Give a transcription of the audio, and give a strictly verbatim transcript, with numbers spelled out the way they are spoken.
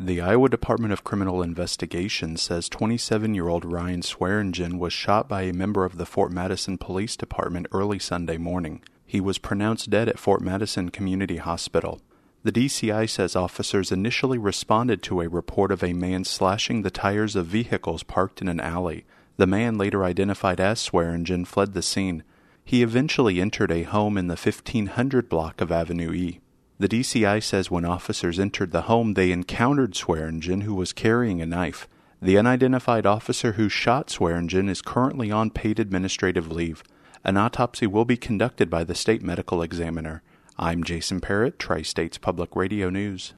The Iowa Department of Criminal Investigation says twenty-seven-year-old Ryan Swearingen was shot by a member of the Fort Madison Police Department early Sunday morning. He was pronounced dead at Fort Madison Community Hospital. The D C I says officers initially responded to a report of a man slashing the tires of vehicles parked in an alley. The man, later identified as Swearingen, fled the scene. He eventually entered a home in the fifteen hundred block of Avenue E. The D C I says when officers entered the home, they encountered Swearingen, who was carrying a knife. The unidentified officer who shot Swearingen is currently on paid administrative leave. An autopsy will be conducted by the state medical examiner. I'm Jason Parrott, Tri-States Public Radio News.